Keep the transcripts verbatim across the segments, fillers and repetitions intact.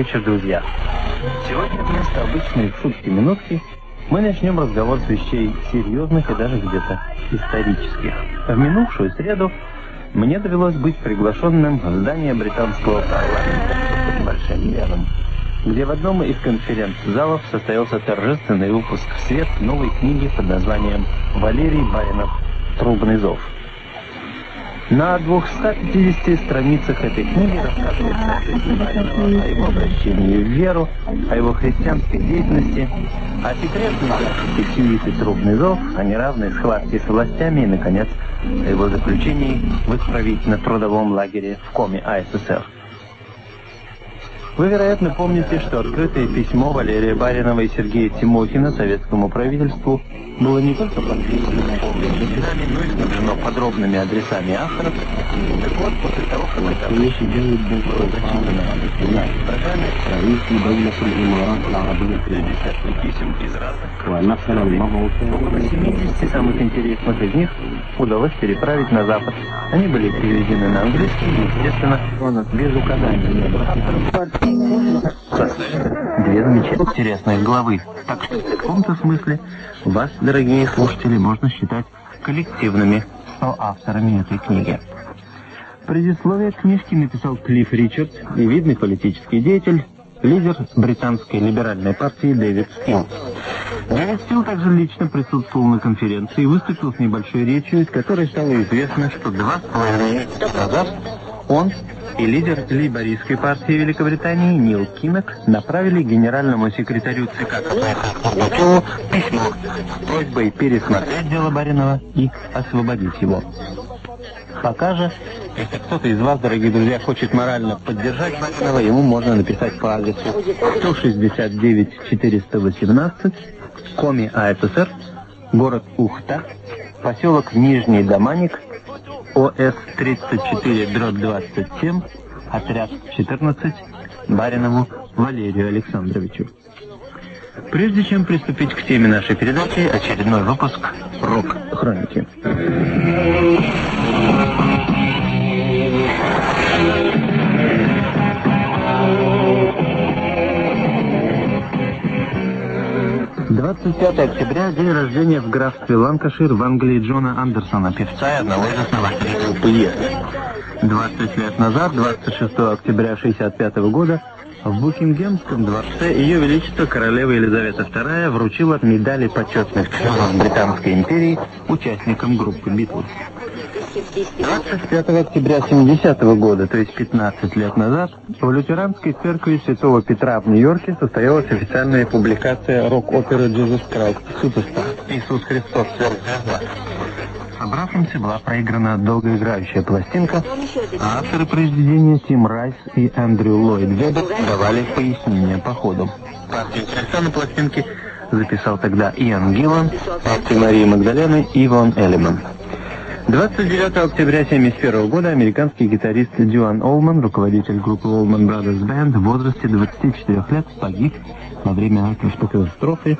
вечер, друзья. Сегодня вместо обычной шутки-минутки мы начнем разговор с вещей серьезных и даже где-то исторических. В минувшую среду мне довелось быть приглашенным в здание британского парламента под большим веном, где в одном из конференц-залов состоялся торжественный выпуск в свет новой книги под названием «Валерий Баринов. Трубный зов». На двухстах пятидесяти страницах этой книги рассказывается о жизни Баринова, о его обращении в веру, о его христианской деятельности, о секретной записи сюиты «Трубный зов», о неравной схватке с властями и, наконец, о его заключении в исправительно-трудовом лагере в Коми АССР. Вы, вероятно, помните, что открытое письмо Валерия Баринова и Сергея Тимохина советскому правительству было не только подписано полными именами, но и снабжено подробными адресами авторов. Так вот, после того, как это вещи делают без программы, писем из разных около семидесяти самых интересных из них удалось переправить на Запад. Они были переведены на английский, естественно, без указания две замечательно интересные главы. Так что в каком-то смысле вас, дорогие слушатели, можно считать коллективными соавторами этой книги. Предисловие к книжке написал Клифф Ричард и видный политический деятель, лидер британской либеральной партии Дэвид Стил. Дэвид Стил также лично присутствовал на конференции и выступил с небольшой речью, из которой стало известно, что два с половиной месяца назад он и лидер лейбористской партии Великобритании Нил Киннок направили генеральному секретарю ЦК КПСС письмо с просьбой пересмотреть дело Баринова и освободить его. Пока же, если кто-то из вас, дорогие друзья, хочет морально поддержать Баринова, ему можно написать по адресу сто шестьдесят девять четыреста восемнадцать, Коми АССР, город Ухта, поселок Нижний Доманик, ОС тридцать четыре дробь двадцать семь, отряд четырнадцать, Баринову Валерию Александровичу. Прежде чем приступить к теме нашей передачи, очередной выпуск «Рок-хроники». двадцать пятого октября, день рождения в графстве Ланкашир в Англии Джона Андерсона, певца и одного из основателей группы Yes. двадцать лет назад, двадцать шестого октября шестьдесят пятого года, в Букингемском дворце Ее Величество королева Елизавета вторая вручила медали почетных членов Британской империи участникам группы Битлз. двадцать пятого октября семидесятого года, то есть пятнадцать лет назад, в лютеранской церкви Святого Петра в Нью-Йорке состоялась официальная публикация рок-оперы «Jesus Christ Superstar» «Иисус Христос сверхзвезда». Собравшимся была проиграна долгоиграющая пластинка, а авторы произведения Тим Райс и Эндрю Ллойд Веббер давали пояснения по ходу. Партию текста на пластинке записал тогда Иан Гиллан, партию Марии Магдалены и Иван Эллиман. двадцать девятого октября семьдесят первого года американский гитарист Дюан Олман, руководитель группы Allman Brothers Band, в возрасте двадцати четырёх лет погиб во время автокатастрофы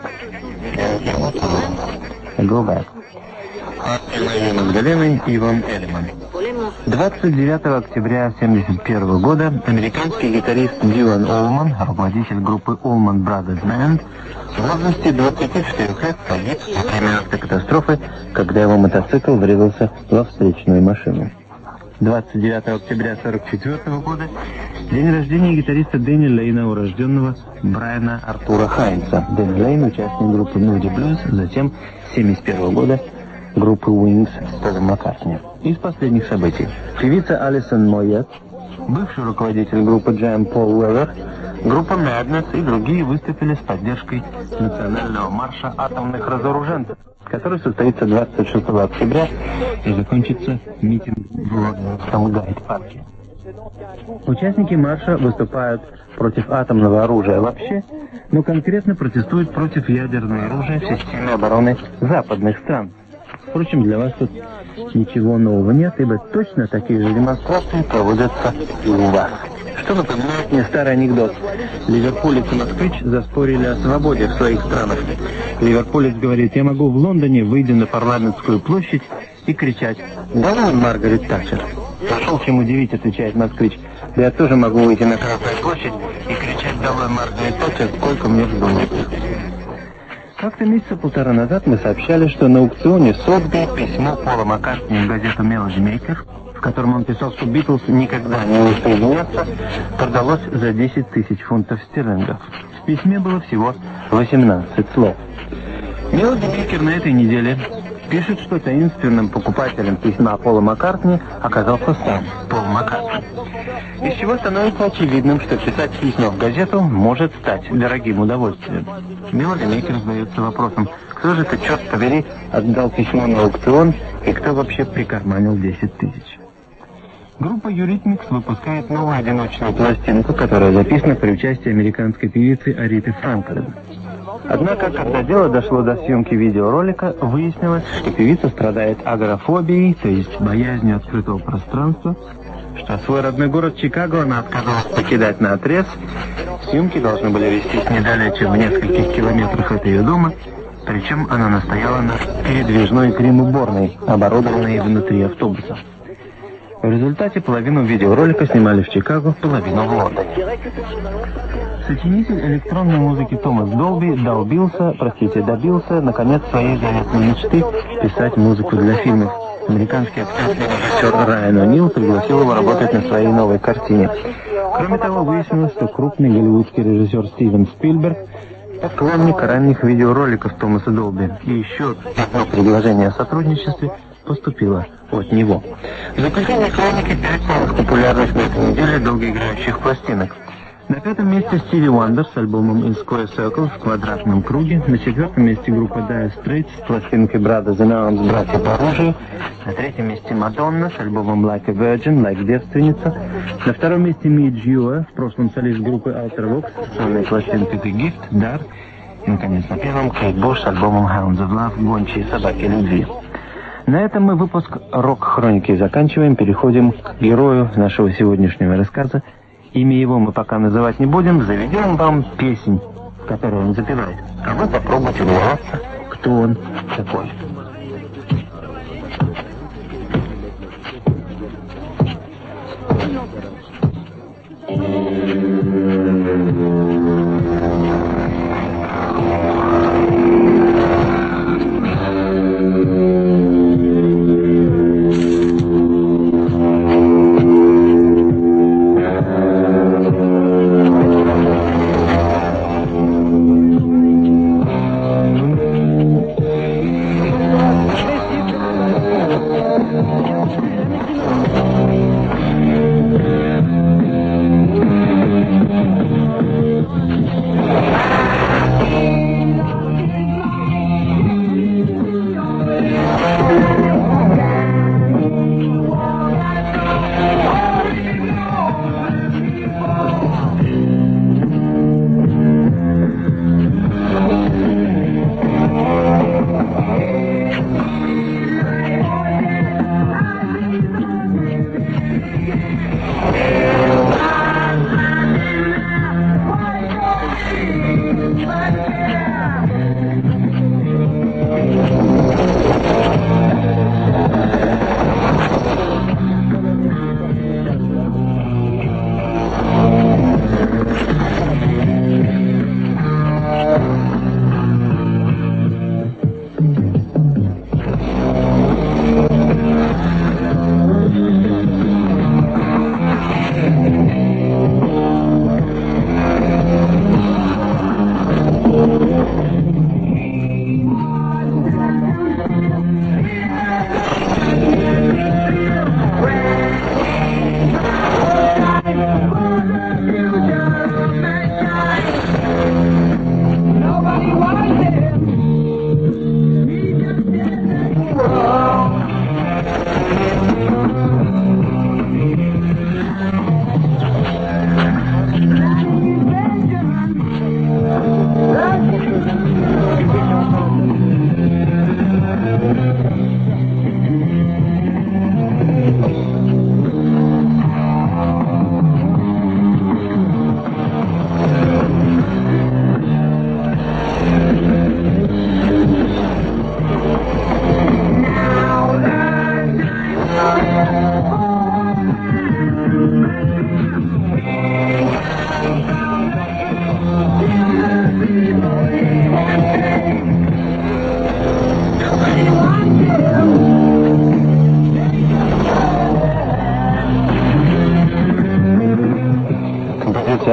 Go Back. Партия Марии Магдалены и Иван Эллиман. двадцать девятого октября семьдесят первого года американский гитарист Дюан Олман, руководитель группы Allman Brothers Band, в возрасте двадцати четырёх лет погиб во время автокатастрофы, когда его мотоцикл врезался во встречную машину. двадцать девятого октября сорок четвёртого года день рождения гитариста Дэнни Лейна, урожденного Брайана Артура Хайнса. Дэнни Лейн, участник группы Moody Blues, затем семьдесят первого года группы Wings с Полом Маккартни. Из последних событий. Певица Алисон Мойет, бывший руководитель группы Jam Пол Уэллер, группа Madness и другие выступили с поддержкой национального марша атомных разоруженцев, который состоится двадцать шестого октября и закончится митинг в Лондонском Гайд-парке. Участники марша выступают против атомного оружия вообще, но конкретно протестуют против ядерного оружия в системе обороны западных стран. Впрочем, для вас тут ничего нового нет, ибо точно такие же демонстрации проводятся и у вас. Что напоминает мне старый анекдот. Ливерпулец и москвич заспорили о свободе в своих странах. Ливерпулец говорит: я могу в Лондоне, выйдя на парламентскую площадь, и кричать: «Да ну, Маргарет Татчер!» «Пошел чем удивить», — отвечает москвич. «Да я тоже могу выйти на Красную площадь и кричать: металловой Маргарет Тэтчер, сколько мне вздумается. Как-то месяца полтора назад мы сообщали, что на аукционе Сотби письмо Пола Маккартни в газету Melody Maker, в котором он писал, что Битлз никогда не усоединятся, продалось за десять тысяч фунтов стерлингов. В письме было всего восемнадцать слов. Melody Maker на этой неделе пишет, что таинственным покупателем письма Пола Маккартни оказался сам Пол Маккартни. Из чего становится очевидным, что писать письма в газету может стать дорогим удовольствием. Melody Maker задается вопросом, кто же это, черт побери, отдал письмо на аукцион и кто вообще прикарманил десять тысяч. Группа Eurythmics выпускает новую одиночную пластинку, которая записана при участии американской певицы Ариты Франклин. Однако, когда дело дошло до съемки видеоролика, выяснилось, что певица страдает агорафобией, то есть боязнью открытого пространства, что свой родной город Чикаго она отказалась покидать наотрез. Съемки должны были вестись не далее, чем в нескольких километрах от ее дома, причем она настояла на передвижной грим-уборной, оборудованной внутри автобуса. В результате половину видеоролика снимали в Чикаго, половину в Лондоне. Сочинитель электронной музыки Томас Долби добился, простите, добился, наконец, своей заветной мечты писать музыку для фильмов. Американский актер и режиссер Райан О'Нил пригласил его работать на своей новой картине. Кроме того, выяснилось, что крупный голливудский режиссер Стивен Спилберг поклонник ранних видеороликов Томаса Долби. И еще одно предложение о сотрудничестве поступило от него. В заключение хроники пять самых популярных на этой неделе долгоиграющих пластинок. На пятом месте Стиви Уандер с альбомом In Square Circle в квадратном круге. На четвертом месте группа Dire Straits с пластинкой Brothers in Arms, братья по оружию. На третьем месте Мадонна с альбомом Like a Virgin, Like девственница. На втором месте Midge Ure, в прошлом солист группы Alter Vox с сольной пластинкой The Gift, Дар. И, наконец, на первом Кейт Буш с альбомом Hounds of Love, гончие собаки любви. На этом мы выпуск рок-хроники заканчиваем, переходим к герою нашего сегодняшнего рассказа. Имя его мы пока называть не будем, заведем вам песнь, которую он запевает. А вы попробуйте угадаться, кто он такой.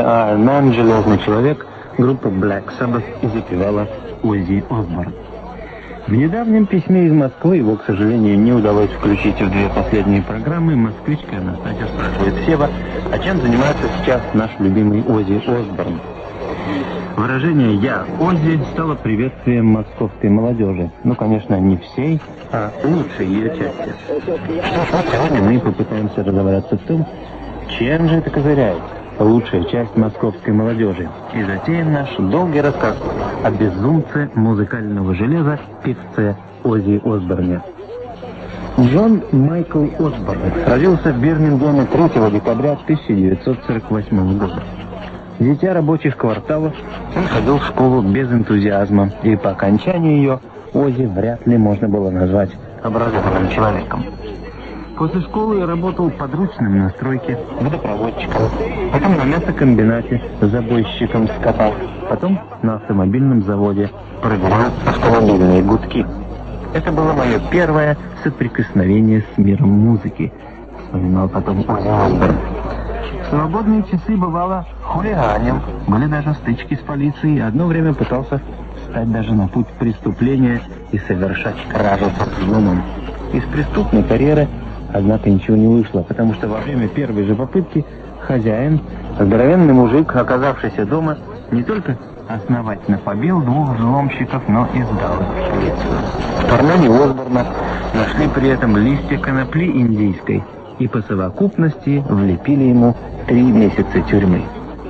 Iron Man, Железный человек, группа Black Sabbath и запевала Оззи Осборн. В недавнем письме из Москвы, его, к сожалению, не удалось включить в две последние программы, москвичка Анастасия спрашивает Сева, а чем занимается сейчас наш любимый Оззи Осборн? Выражение «я Оззи» стало приветствием московской молодежи. Ну, конечно, не всей, а лучшей ее части. Что ж, сегодня мы попытаемся разобраться в том, чем же это козыряет лучшая часть московской молодежи. И затеем наш долгий рассказ о безумце музыкального железа, певце Оззи Осборне. Джон Майкл Осборн родился в Бирмингеме третьего декабря тысяча девятьсот сорок восьмого года. Дитя рабочих кварталов, он ходил в школу без энтузиазма, и по окончании ее Оззи вряд ли можно было назвать образованным человеком. После школы работал подручным на стройке, водопроводчиком, потом на мясокомбинате, забойщиком скота, потом на автомобильном заводе, проверял автомобильные гудки. Это было мое первое соприкосновение с миром музыки, вспоминал потом Оззи Осборн. В свободные часы бывало хулиганил, были даже стычки с полицией, одно время пытался встать даже на путь преступления и совершать кражу со взломом. Из преступной карьеры, однако, ничего не вышло, потому что во время первой же попытки хозяин, здоровенный мужик, оказавшийся дома, не только основательно побил двух взломщиков, но и сдал их в полицию. В кармане Осборна нашли при этом листья конопли индийской и по совокупности влепили ему три месяца тюрьмы.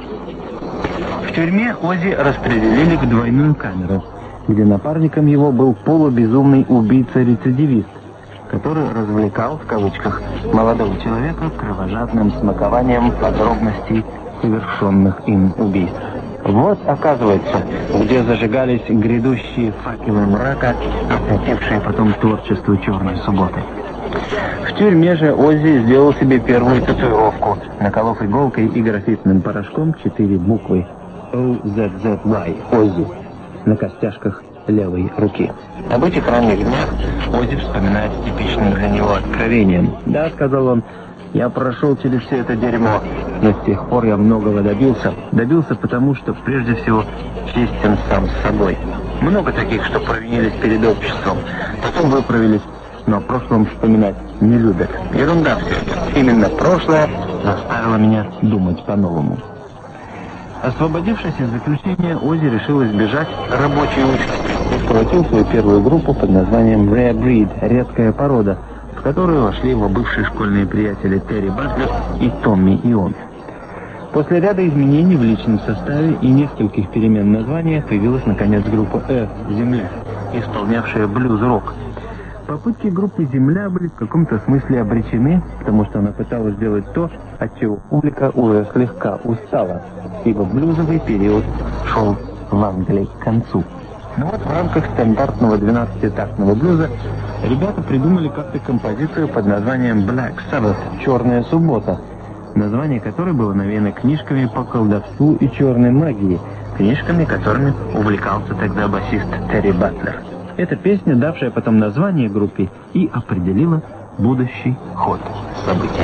В тюрьме Оззи распределили в двойную камеру, где напарником его был полубезумный убийца-рецидивист, который развлекал, в кавычках, молодого человека кровожадным смакованием подробностей совершенных им убийств. Вот, оказывается, где зажигались грядущие факелы мрака, осветившие потом творчество «Черной субботы». В тюрьме же Оззи сделал себе первую татуировку, наколов иголкой и графитным порошком четыре буквы О Зет Зет Вай Оззи на костяшках левой руки. Об этих ранних днях Оззи вспоминает с типичным для него откровением. «Да, — сказал он, — я прошел через все это дерьмо, но с тех пор я многого добился. Добился потому, что прежде всего честен сам с собой. Много таких, что провинились перед обществом, потом выправились, но о прошлом вспоминать не любят. Ерунда все это. Именно прошлое заставило меня думать по-новому». Освободившись из заключения, Оззи решил избежать рабочей участи и сколотил свою первую группу под названием Rare Breed, редкая порода, в которую вошли его бывшие школьные приятели Терри Батлер и Томми Ион. После ряда изменений в личном составе и нескольких перемен названия появилась наконец группа Earth, Земля, исполнявшая блюз-рок. Попытки группы «Земля» были в каком-то смысле обречены, потому что она пыталась сделать то, от чего публика уже слегка устала, ибо блюзовый период шел в Англии к концу. Но вот в рамках стандартного двенадцатитактного блюза ребята придумали как-то композицию под названием Black Sabbath — «Черная суббота», название которой было навеяно книжками по колдовству и черной магии, книжками, которыми увлекался тогда басист Терри Батлер. Эта песня, давшая потом название группе, и определила будущий ход событий.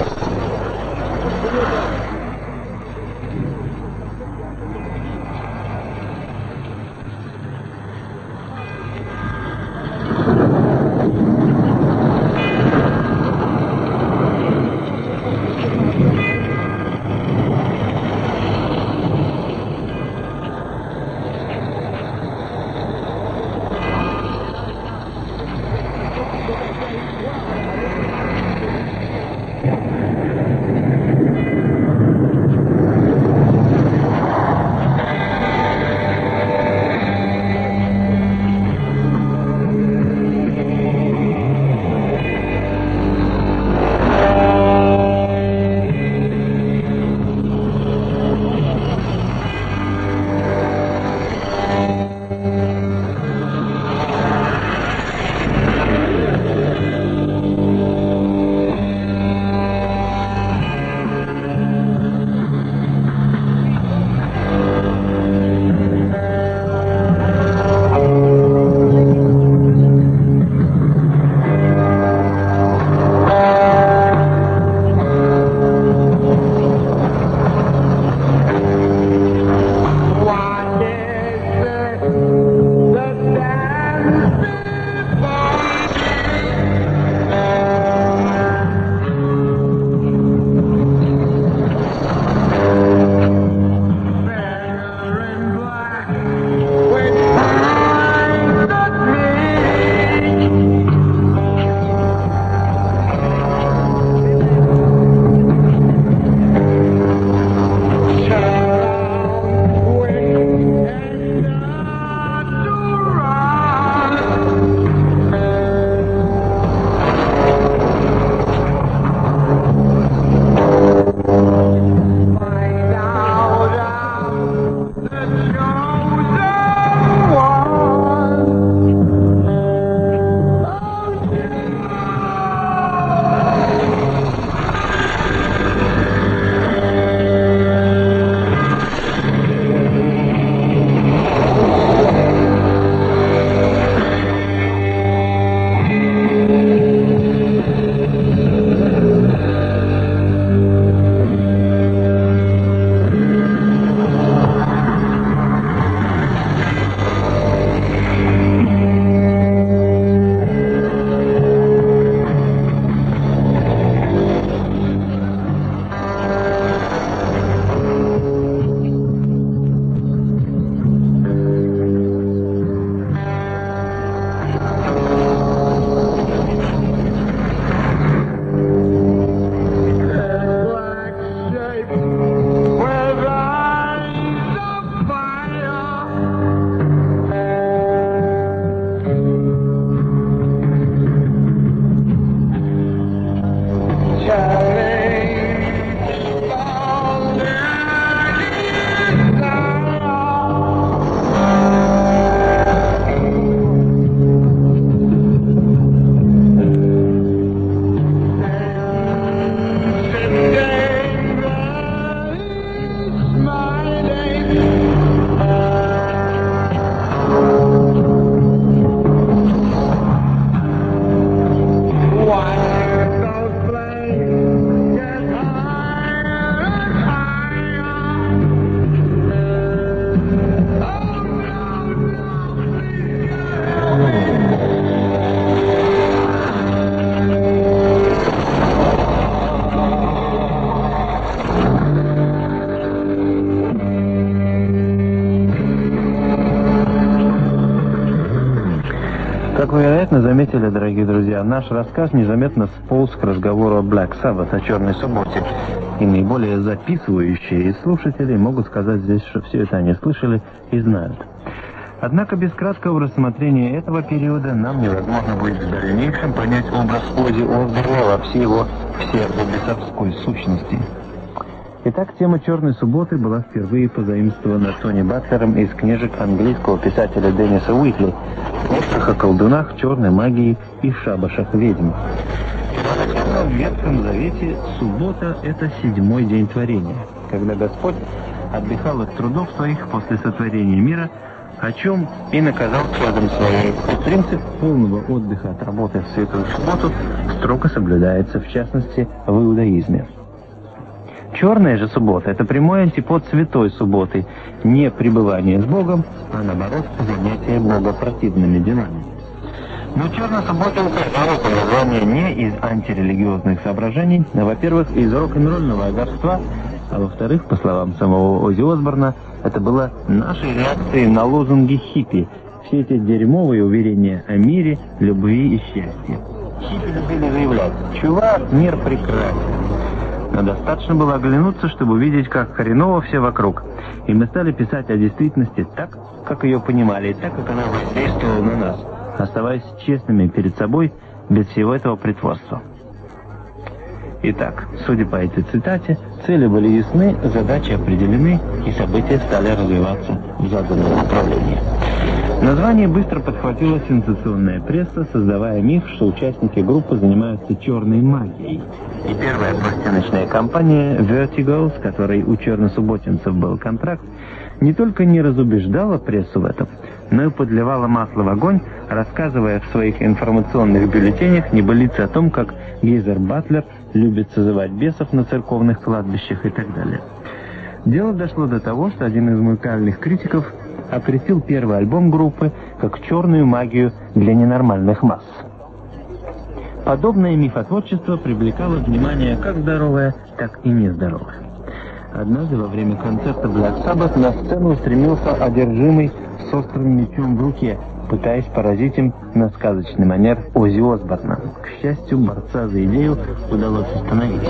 заметили, дорогие друзья, наш рассказ незаметно сполз к разговору о Black Sabbath, о Черной Субботе. И наиболее записывающие слушатели могут сказать здесь, что все это они слышали и знают. Однако без краткого рассмотрения этого периода нам невозможно будет в дальнейшем понять образ Оззи Осборна во всей его псевдобесовской сущности. Итак, тема «Черной субботы» была впервые позаимствована Тони Батлером из книжек английского писателя Денниса Уитли, книжках о колдунах, черной магии и шабашах ведьм. В Ветхом Завете суббота – это седьмой день творения, когда Господь отдыхал от трудов своих после сотворения мира, о чем и наказал чадом своим. И принцип полного отдыха от работы в Святую Субботу строго соблюдается, в частности, в иудаизме. Черная же суббота – это прямой антипод святой субботы, не пребывание с Богом, а наоборот занятие богопротивными делами. Но черная суббота указала по названию не из антирелигиозных соображений, а, во-первых, из рок-н-ролльного озорства, а во-вторых, по словам самого Оззи Осборна, это было нашей реакцией на лозунги хиппи, все эти дерьмовые уверения о мире, любви и счастье. Хиппи любили заявлять: «Чувак, мир прекрасен». Но достаточно было оглянуться, чтобы увидеть, как хреново все вокруг. И мы стали писать о действительности так, как ее понимали, и так, как она воздействовала на нас, оставаясь честными перед собой, без всего этого притворства. Итак, судя по этой цитате, цели были ясны, задачи определены, и события стали развиваться в заданном направлении. Название быстро подхватила сенсационная пресса, создавая миф, что участники группы занимаются черной магией. И первая пластиночная компания Vertigo, с которой у черносубботинцев был контракт, не только не разубеждала прессу в этом, но и подливала масло в огонь, рассказывая в своих информационных бюллетенях небылицы о том, как Гейзер Батлер любит созывать бесов на церковных кладбищах и так далее. Дело дошло до того, что один из музыкальных критиков окрестил первый альбом группы как черную магию для ненормальных масс. Подобное мифотворчество привлекало внимание как здоровое, так и нездоровое. Однажды во время концерта Black Sabbath на сцену устремился одержимый с острым мечом в руке, пытаясь поразить им на сказочный манер Оззи Осборна. К счастью, борца за идею удалось остановить.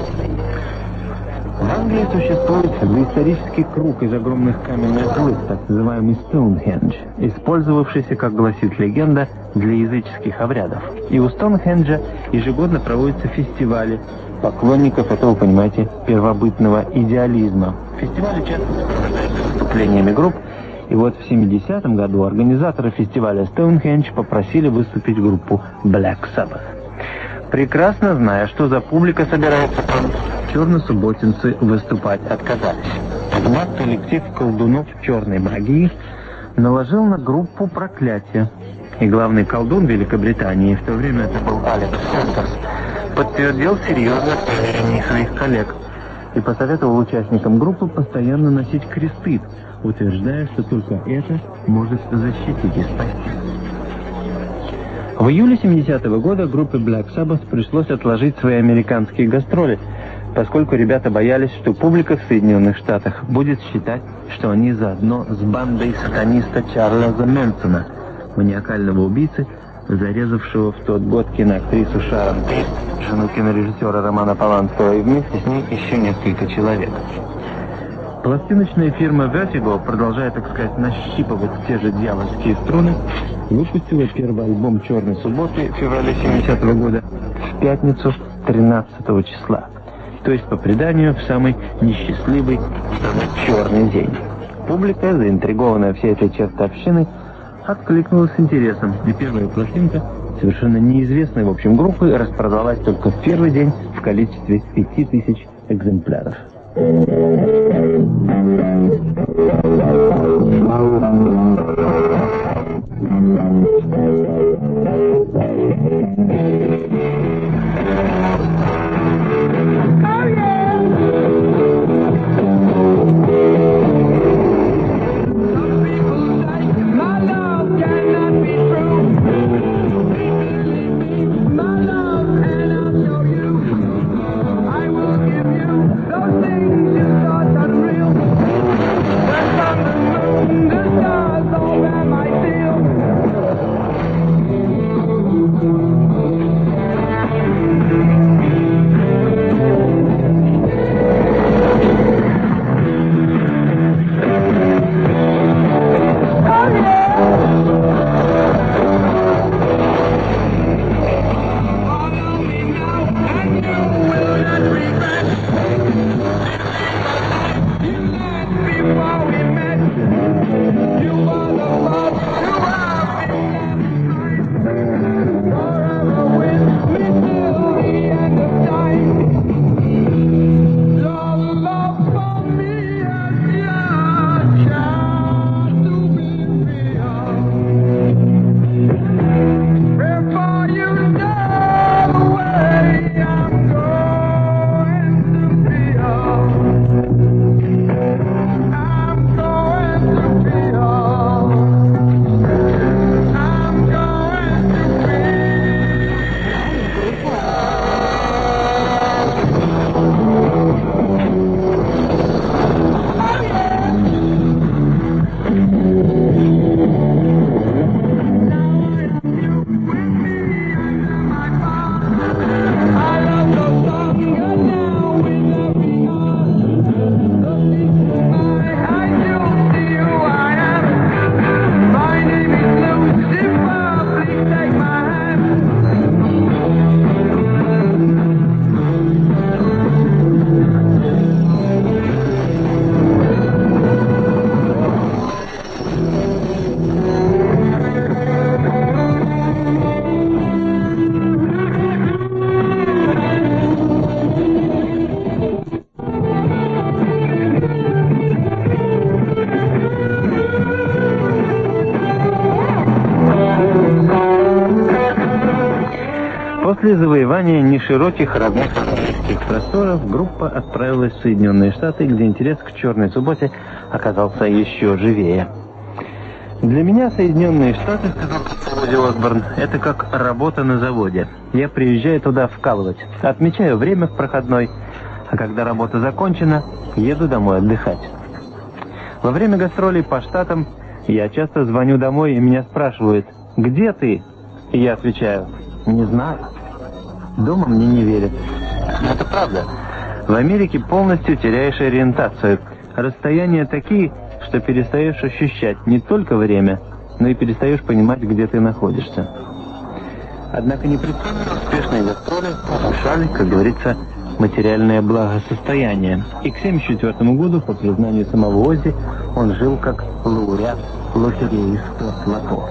В Англии существует доисторический круг из огромных каменных глыб, так называемый Стоунхендж, использовавшийся, как гласит легенда, для языческих обрядов. И у Стоунхенджа ежегодно проводятся фестивали поклонников этого, понимаете, первобытного идеализма. Фестивали часто сопровождаются выступлениями групп, и вот в семидесятом году организаторы фестиваля Стоунхендж попросили выступить группу Black Sabbath. Прекрасно зная, что за публика собирается там, черносубботинцы выступать отказались. Однако коллектив колдунов черной магии наложил на группу проклятие. И главный колдун Великобритании, в то время это был Алекс Сентерс, подтвердил серьезность проверений своих коллег и посоветовал участникам группы постоянно носить кресты, утверждая, что только это может защитить и спасти. В июле семидесятого года группе Black Sabbath пришлось отложить свои американские гастроли, поскольку ребята боялись, что публика в Соединенных Штатах будет считать, что они заодно с бандой сатаниста Чарльза Мэнсона, маниакального убийцы, зарезавшего в тот год киноактрису Шарон Тейт, жену кинорежиссера Романа Поланского, и вместе с ней еще несколько человек. Пластиночная фирма Vertigo, продолжая, так сказать, нащипывать те же дьявольские струны, выпустила первый альбом «Черной субботы» в феврале семидесятого года в пятницу тринадцатого числа, то есть, по преданию, в самый несчастливый, самый черный день. Публика, заинтригованная всей этой чертовщиной, откликнулась с интересом, и первая пластинка, совершенно неизвестной в общем группы, распродалась только в первый день в количестве пяти тысяч экземпляров. После завоевания нешироких родных английских просторов группа отправилась в Соединенные Штаты, где интерес к «Черной субботе» оказался еще живее. «Для меня Соединенные Штаты, — сказал Ози Осборн, — это как работа на заводе. Я приезжаю туда вкалывать, отмечаю время в проходной, а когда работа закончена, еду домой отдыхать. Во время гастролей по штатам я часто звоню домой, и меня спрашивают: «Где ты?» И я отвечаю: «Не знаю». Дома мне не верят. Но это правда. В Америке полностью теряешь ориентацию. Расстояния такие, что перестаешь ощущать не только время, но и перестаешь понимать, где ты находишься. Однако непрестанно успешные гастроли повышали, как говорится, материальное благосостояние. И к семьдесят четвёртому году, по признанию самого Оззи, он жил как лауреат лотерейского лото.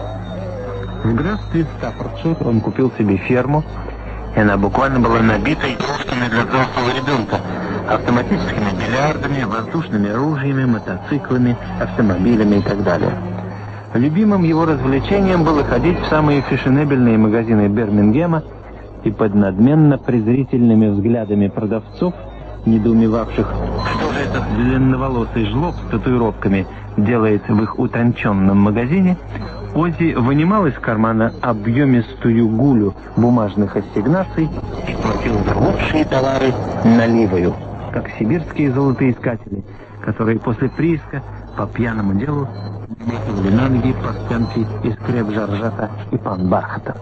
В графстве Стаффордшир он купил себе ферму, и она буквально была набита игрушками для взрослого ребенка, автоматическими бильярдами, воздушными ружьями, мотоциклами, автомобилями и так далее. Любимым его развлечением было ходить в самые фешенебельные магазины Бирмингема и под надменно презрительными взглядами продавцов, недоумевавших, что же этот длинноволосый жлоб с татуировками делает в их утонченном магазине, Оззи вынимал из кармана объемистую гулю бумажных ассигнаций и платил за лучшие товары наливою, как сибирские золотоискатели, которые после прииска по пьяному делу набросили на ноги порценки из креп жаржата и пан бархата.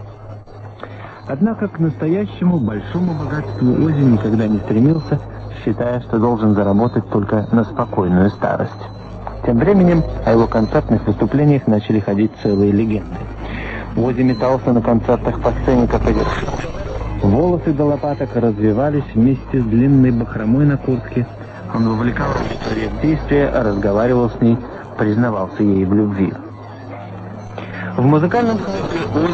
Однако к настоящему большому богатству Оззи никогда не стремился, считая, что должен заработать только на спокойную старость. Тем временем о его концертных выступлениях начали ходить целые легенды. Оззи метался на концертах по сцене, как одержимый. Волосы до лопаток развивались вместе с длинной бахромой на куртке. Он вовлекал ее в действие, разговаривал с ней, признавался ей в любви. В музыкальном смысле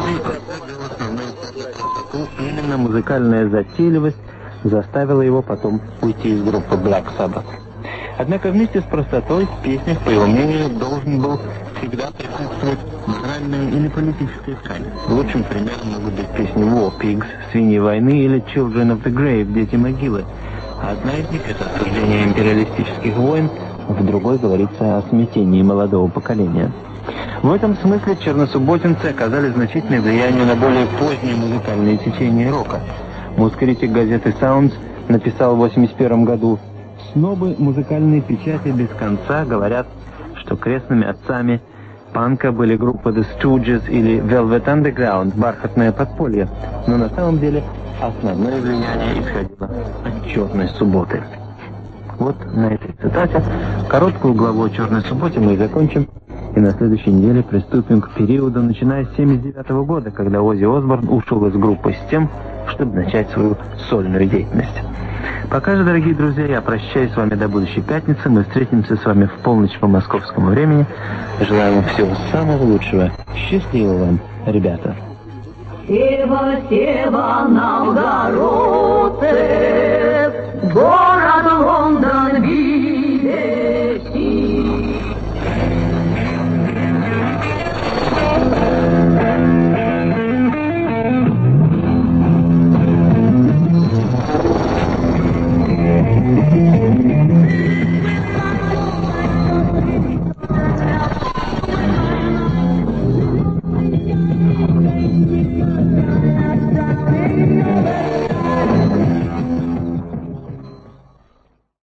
Оззи именно музыкальная затейливость заставила его потом уйти из группы Black Sabbath. Однако вместе с простотой в песнях, по его мнению, должен был всегда присутствовать моральная или политическая ткань. Лучшим примером могут быть песни War Pigs, «Свиньи войны» или Children of the Grave, «Дети могилы». Одна из них — это осуждение империалистических войн, в другой говорится о смятении молодого поколения. В этом смысле черносубботинцы оказали значительное влияние на более поздние музыкальные течения рока. Музкритик газеты Sounds написал в восемьдесят первом году: «Снобы музыкальной печати без конца говорят, что крестными отцами панка были группы The Stooges или Velvet Underground, бархатное подполье, но на самом деле основное влияние исходило от «Черной субботы». Вот на этой цитате короткую главу о «Черной субботе» мы и закончим, и на следующей неделе приступим к периоду, начиная с семьдесят девятого года, когда Оззи Осборн ушел из группы с тем, чтобы начать свою сольную деятельность. Пока же, дорогие друзья, я прощаюсь с вами до будущей пятницы. Мы встретимся с вами в полночь по московскому времени. Желаю вам всего самого лучшего. Счастливо вам, ребята. Сева, сева на огороде.